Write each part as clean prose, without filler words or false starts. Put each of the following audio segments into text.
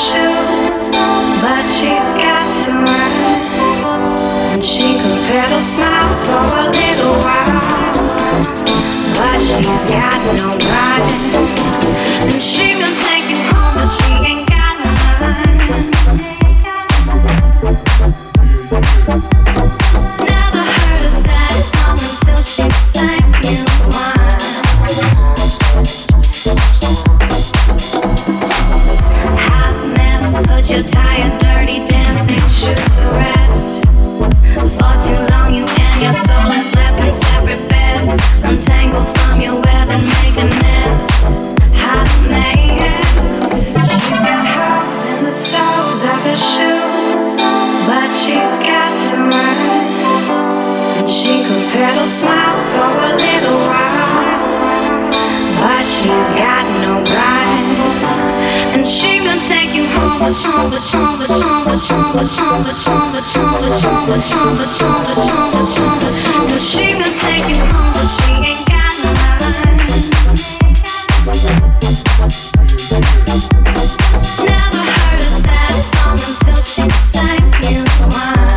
shoes, but she's got to run. And she can peddle smiles for a little while, but she's got no pride. And she can take you home, but she ain't got none. Never heard a sad song until she sang you one. Hot mess, put your tired, dirty dancing shoes to rest. For too long you and your soul have slept in separate beds. Untangle from your web and make a nest. Hot man, she's got holes in the soles of her shoes, but she's got to run. And she can peddle smiles for a little while, but she's got no pride. And she can take you home, but she can take you home, but she ain't got none. Never heard a sad song until she sang you one.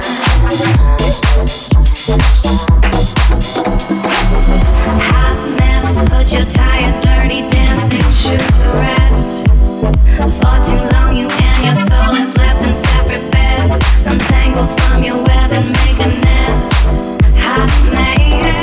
Hot mess, put your tired, dirty dancing shoes to rest. For too long you and your soul have slept in separate beds. Untangle from your web and make a nest. Hot man,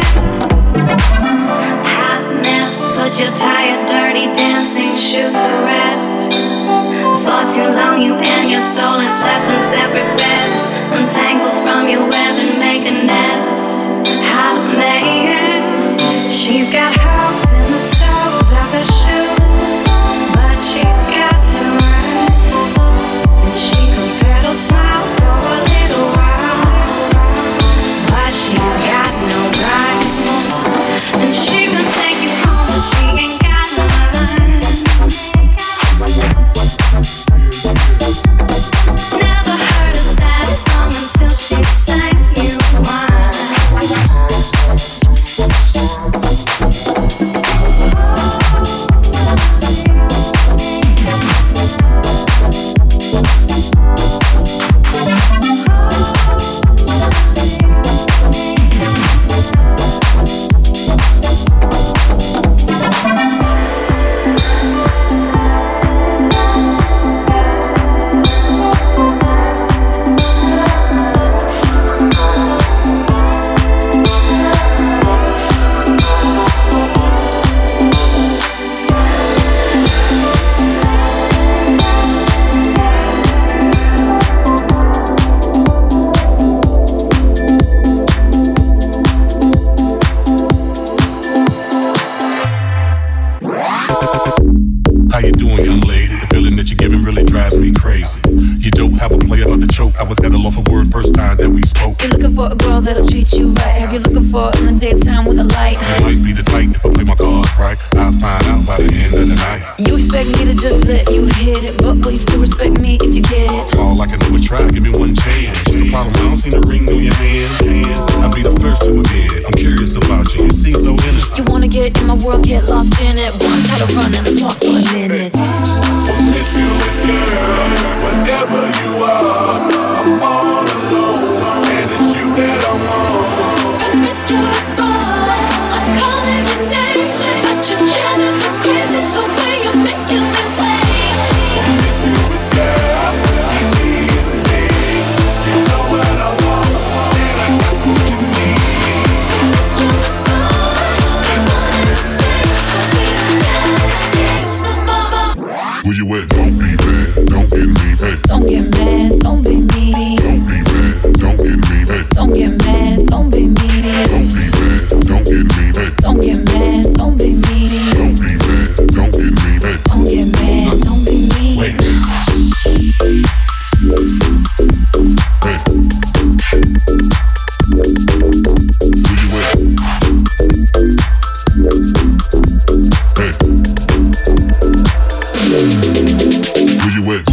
hot mess, put your tired, dirty dancing shoes to rest. For too long you and your soul have slept in separate beds. Untangle from your web and make a nest. Hot man, she's got holes in the soles of her shoes, but she's got to run. And she can peddle smiles for a little while, but she's got no pride. And she can take you home, but she ain't got none. Never heard a sad song until she sang you one. How you doing, young lady? The feeling that you're giving really drives me crazy. You don't have a play about the choke. I was at a loss of word first time that we spoke. You're looking for a girl that'll treat you right. Have you looking for in the daytime with a light? You might be the type if I play my cards right. I'll find out by the end of the night. You expect me to just let you hit it, but will you still respect me if you get it? All I can do is try, give me one chance. What's the problem? I don't see the ring on your hand. I'll be the first to admit I'm curious about you. You seem so innocent. You wanna get in my world, get lost in it. One time to run and let's walk for a minute. Promiscuous girl, whatever you are, I'm all alone, and it's you that I want. Promiscuous boy, I'm calling your name, but you're driving me crazy the way you're making me wait. Promiscuous girl, you tease me. You know what I want, and I got what you need. Promiscuous boy, I wanna say so we gotta get some more. Where you at? Don't be mad, don't get me, hey. Don't get mad, don't be needy. Don't be mad, don't get me, hey. Don't get mad, don't be needy. Don't be mad, don't get me, hey. Don't get mad, don't be needy. Don't be mad, don't get me, hey. Don't get mad, don't be needy. Wait. Hey. Where you at? Hey. Where you at?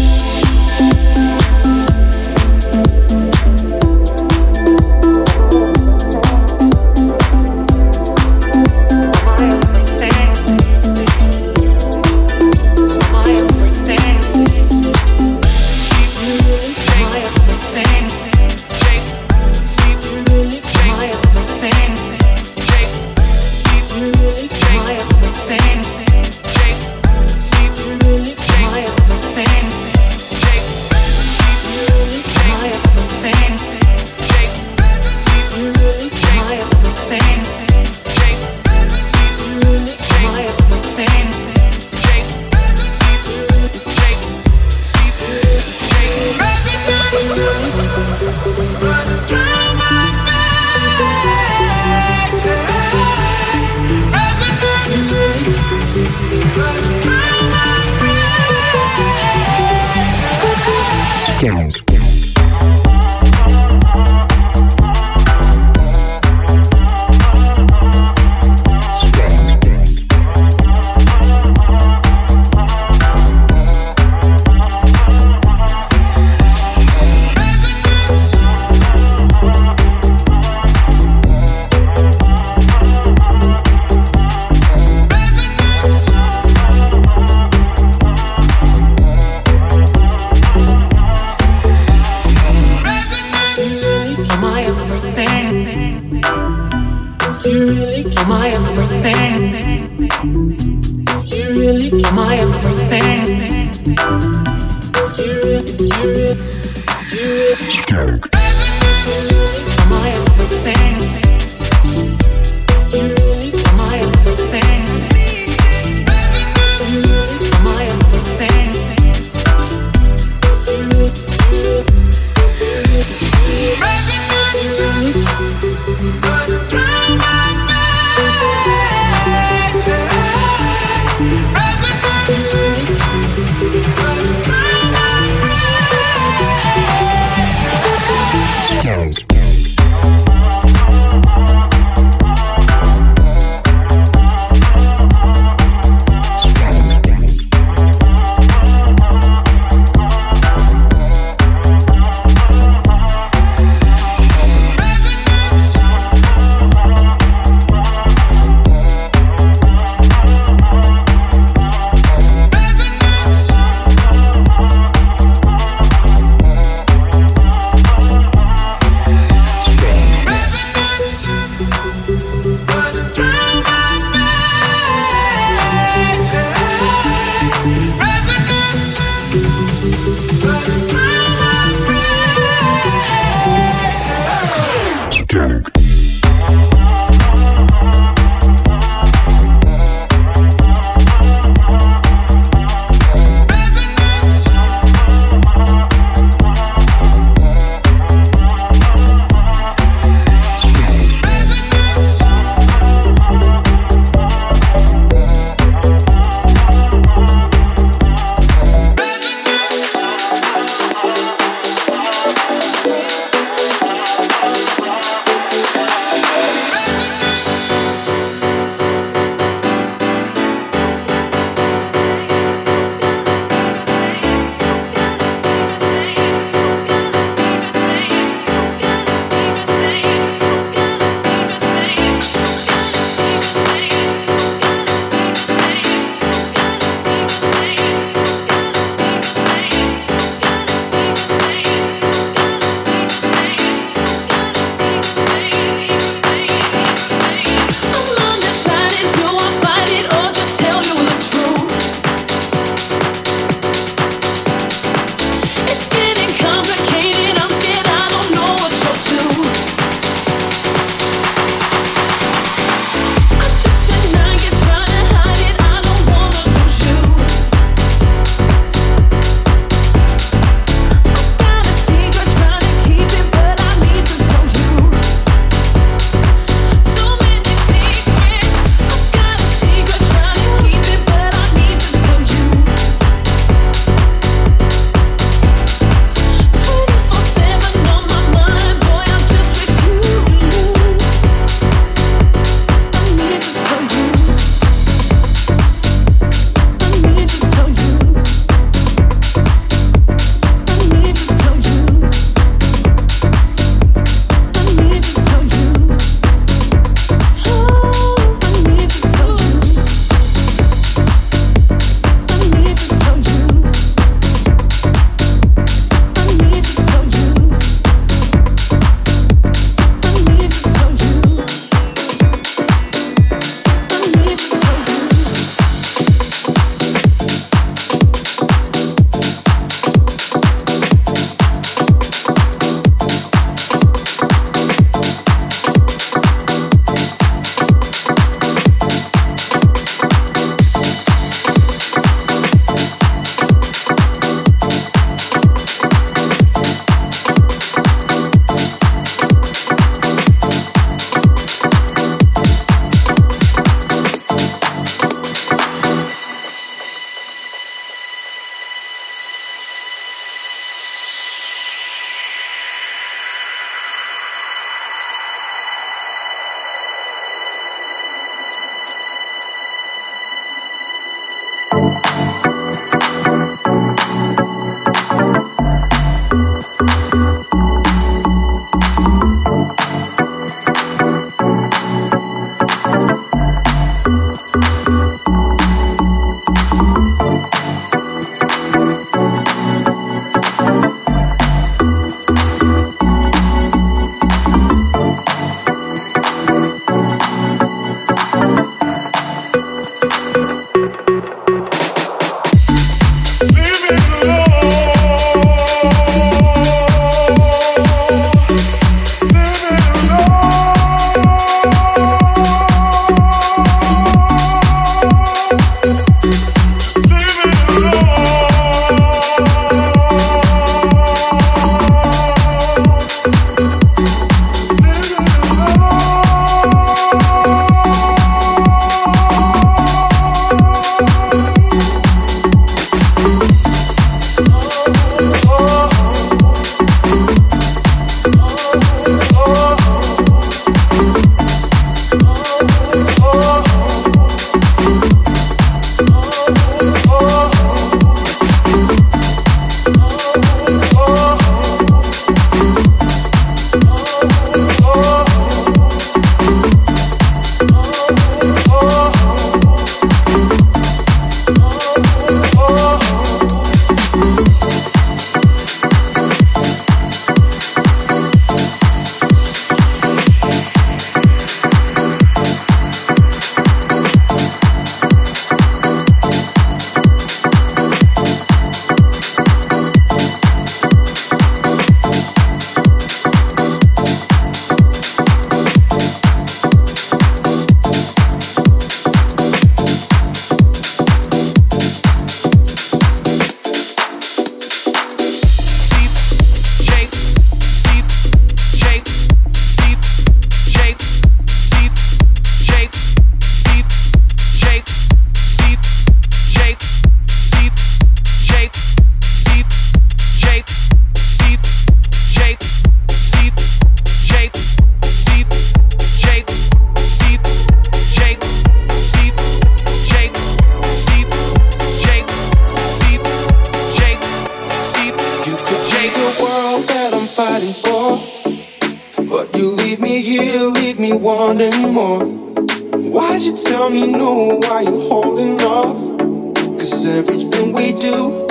fighting for. But you leave me here, leave me wanting more. Why'd you tell me no, why you holding off? Cause everything we do,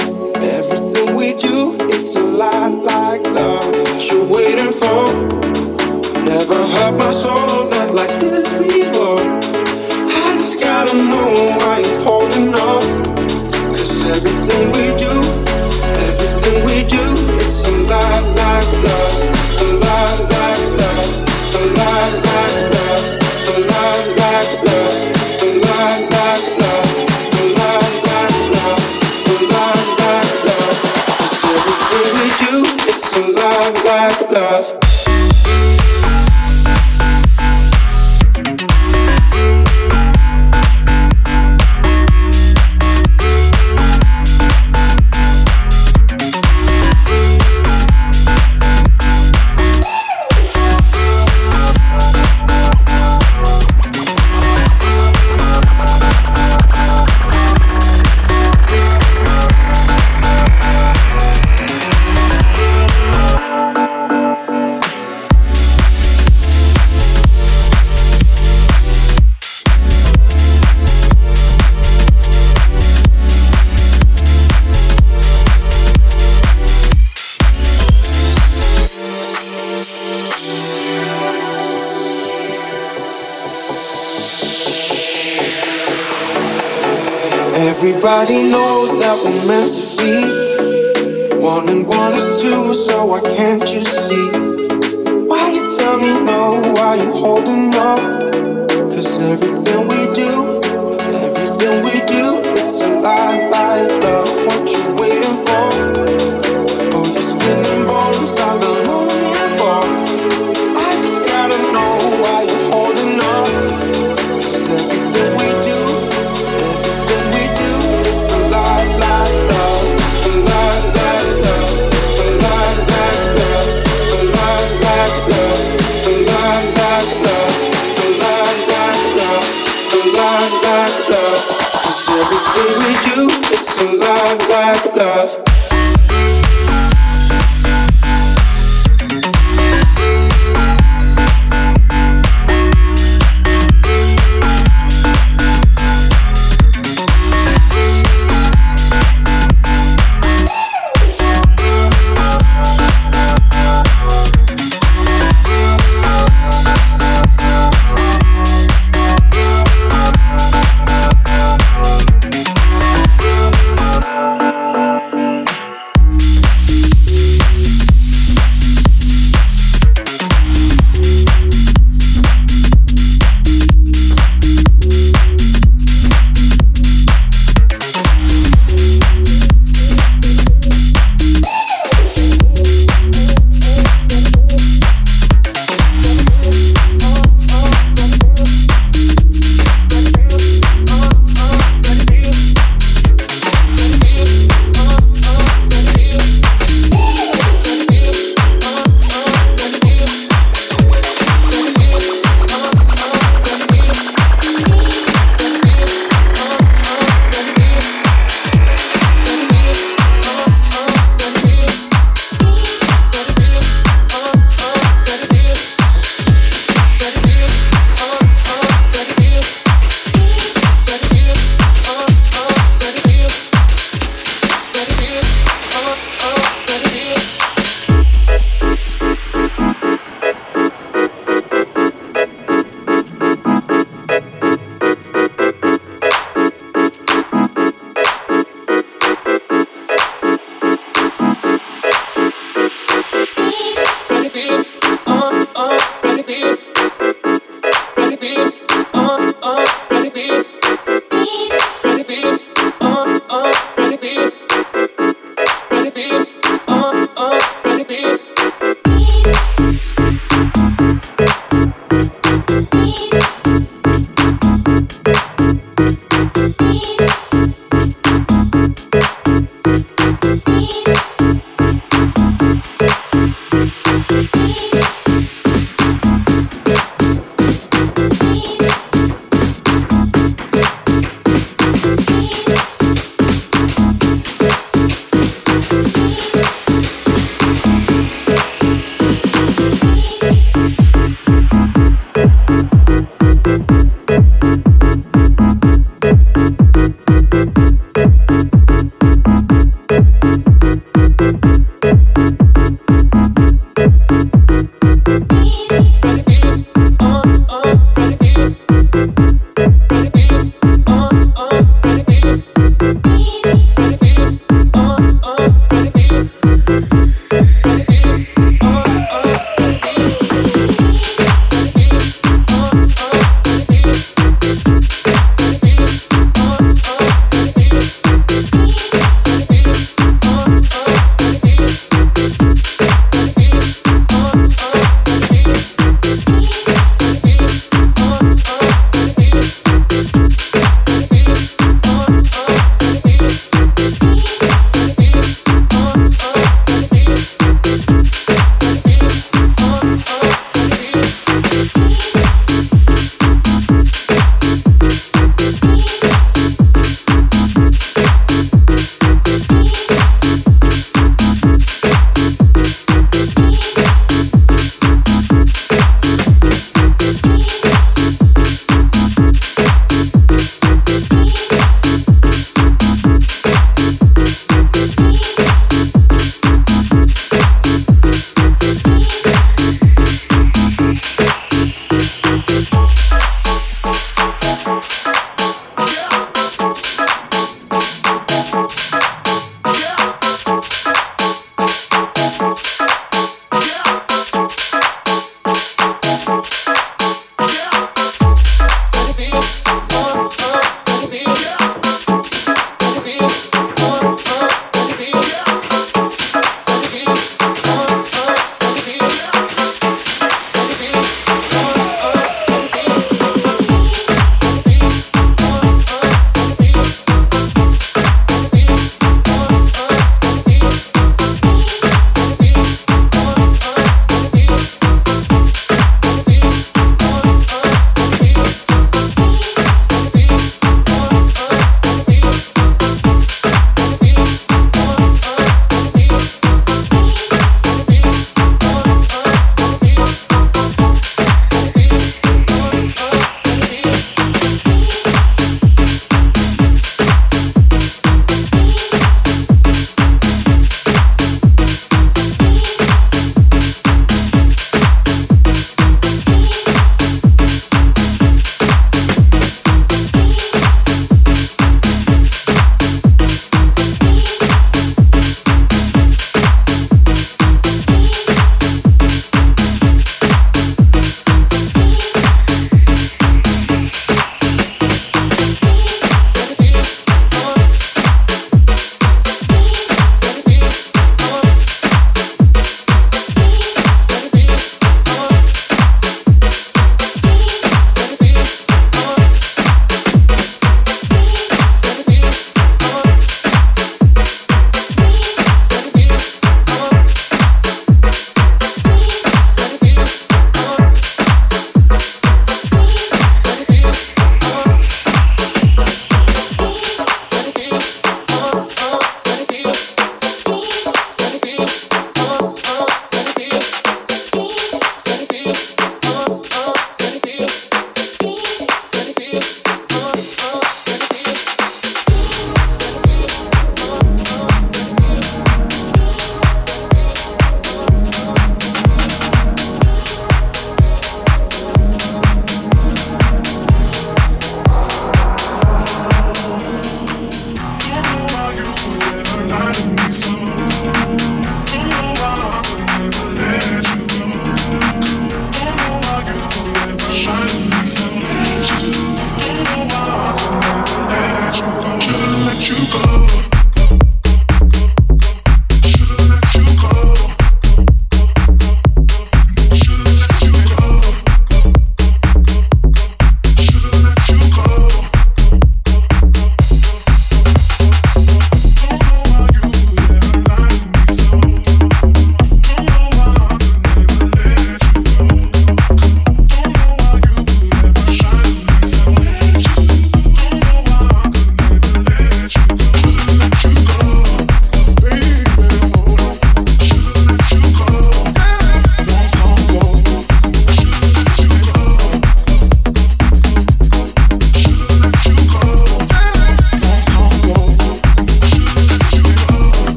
it's a lot like love. What you waiting for? Never hurt my soul, not like this before. I just gotta know why you holding off. Cause everything we do, it's a lot like love. A lot like love. A lot like love. A lot like love. A lot like love. A lot like love. A lot like love. Cause everything we do, it's a lot like love. Everybody knows that we're meant to be. One and one is two, so why can't you see? Why you tell me no, why you holding off? Cause everything we do, it's a lot like love. What you waiting for? Oh, your skin and bones I've been longing for. I just gotta know why you holding off. Cause everything we do, it's a lot like love. A lot like love. A lot like love. A lot like love. A lot like love. A lot like love. A lot like love. Cause everything we do, it's a lot like love.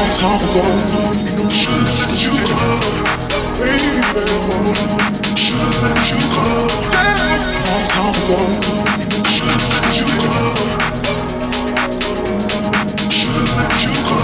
time ago. Should've let you go, baby. Should've let you go, long time ago. Should've let you go. Should've let you go.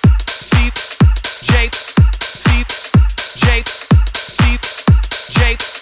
Jake.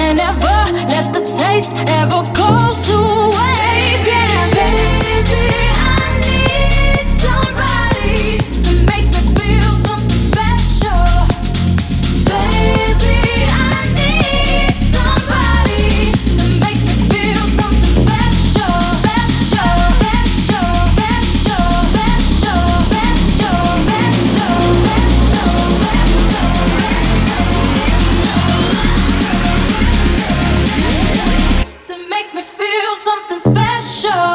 never let the taste ever go to waste. Yeah, baby, I need somebody to make me feel something special. Baby, I need somebody to make me feel something special. Special, special, special, special, special, special, special. To make me feel something special.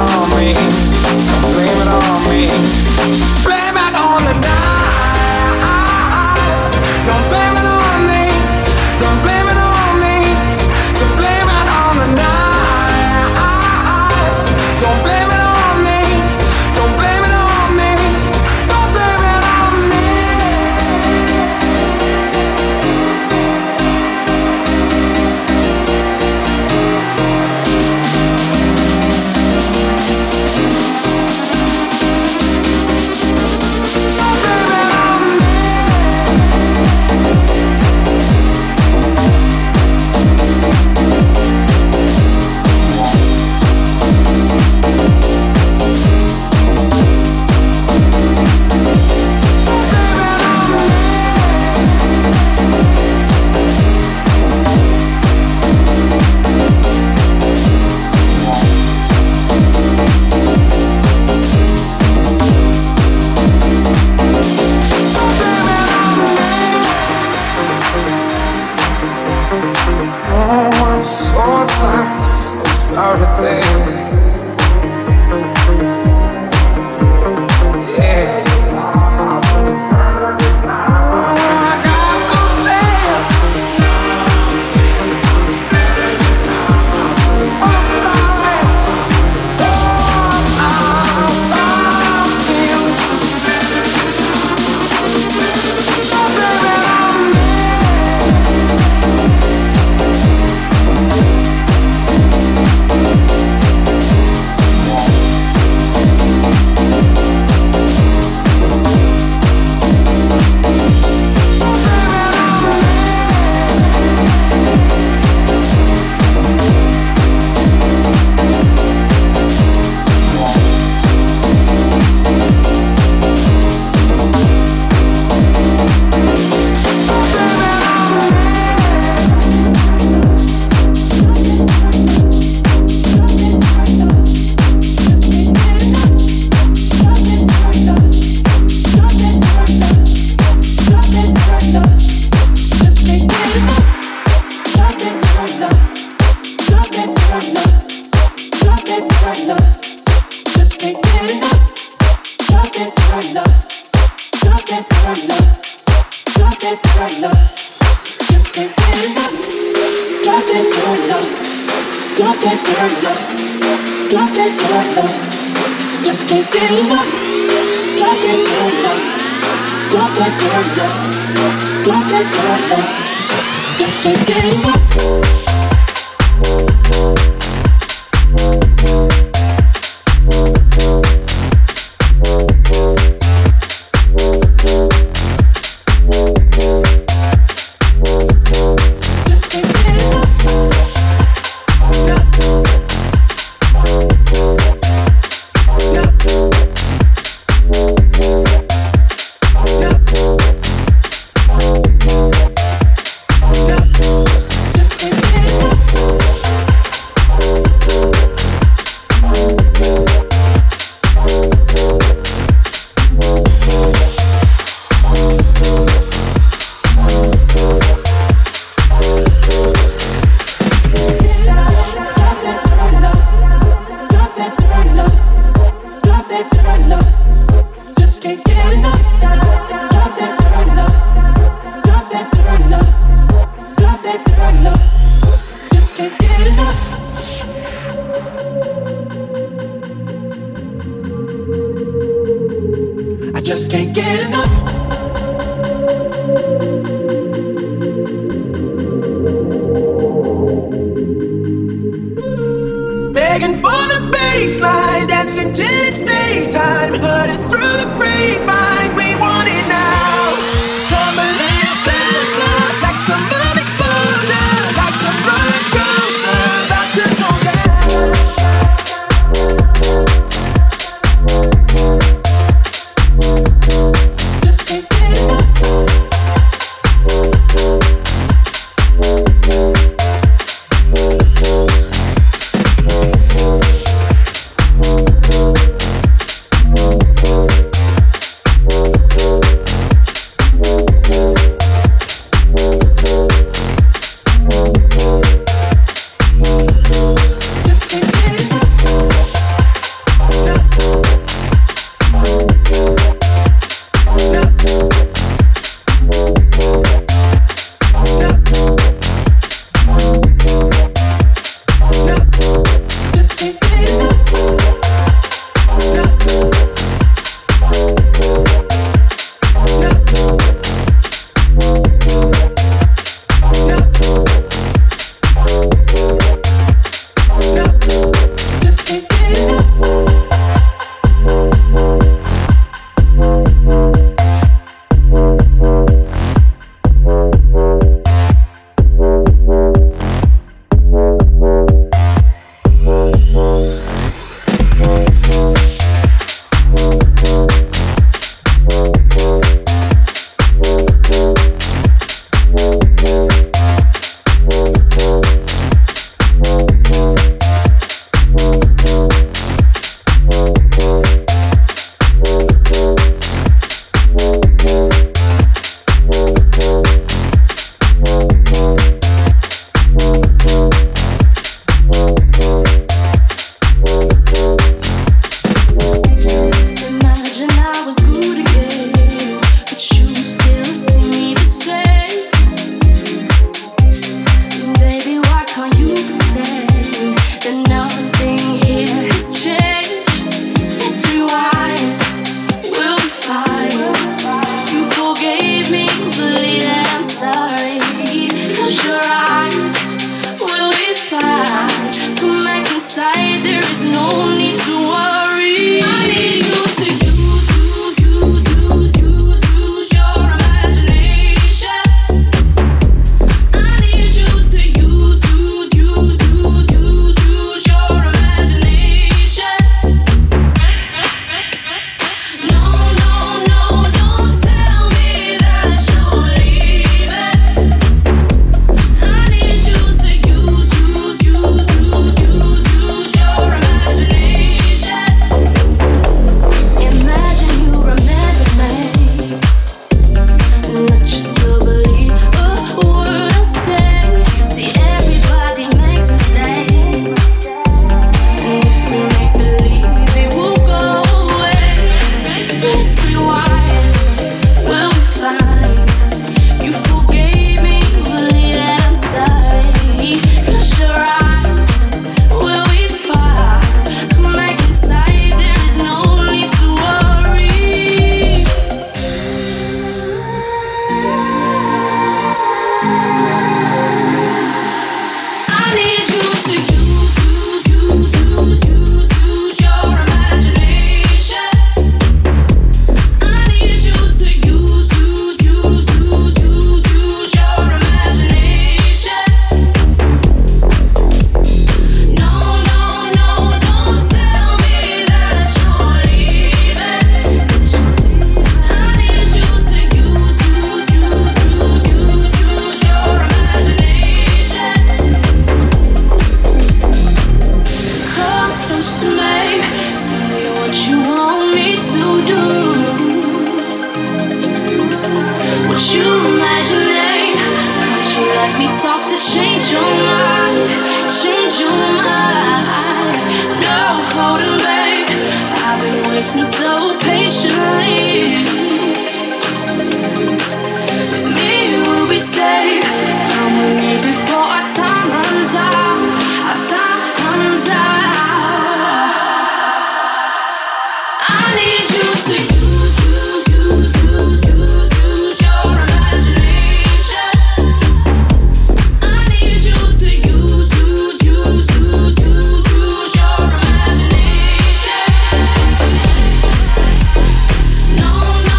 Blame it on the night. Sorry, baby. Yeah. No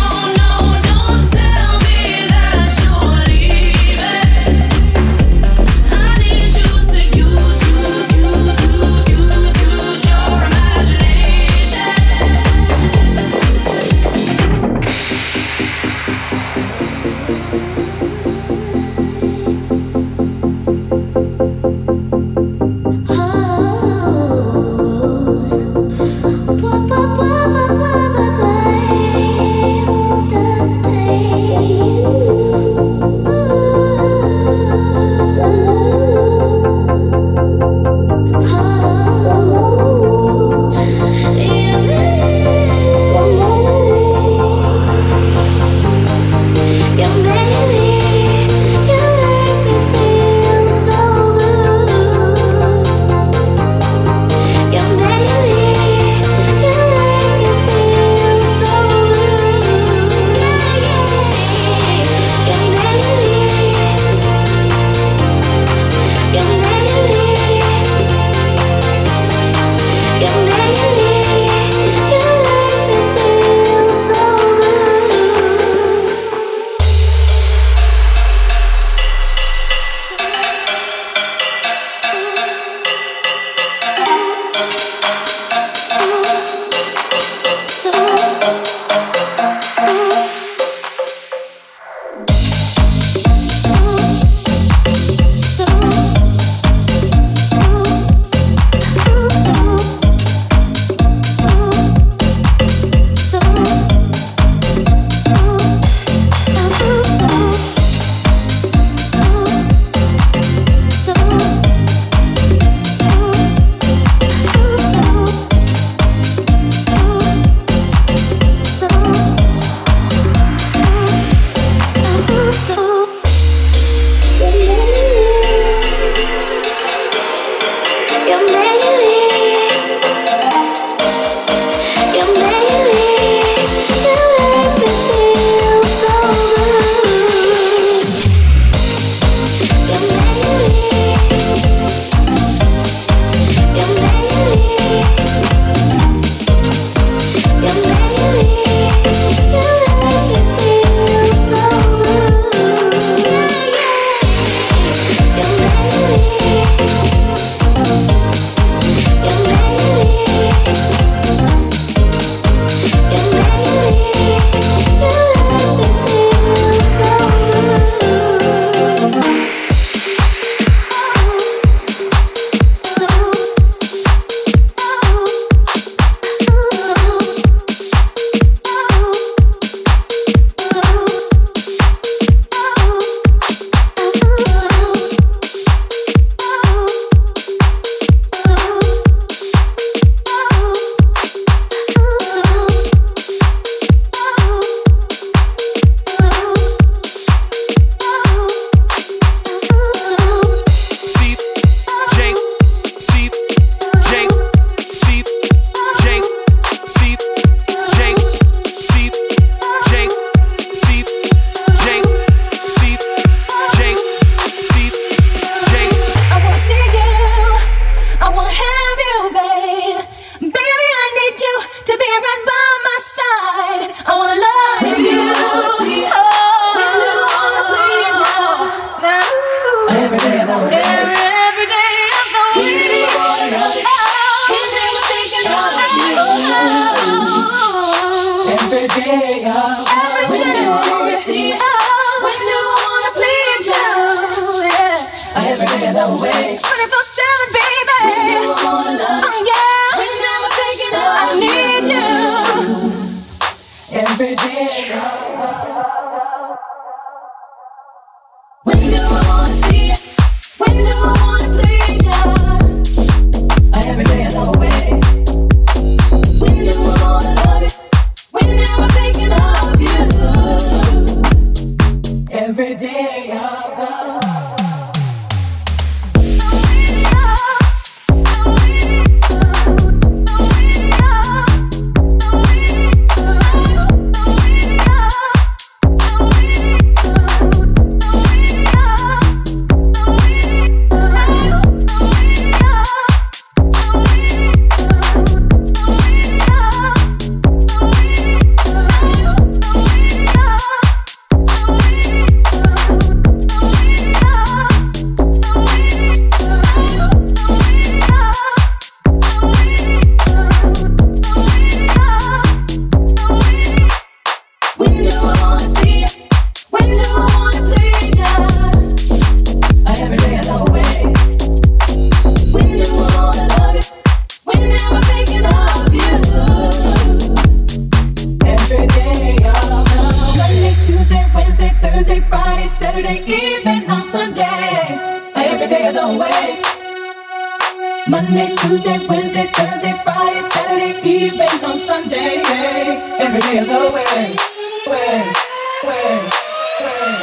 Every day of the way.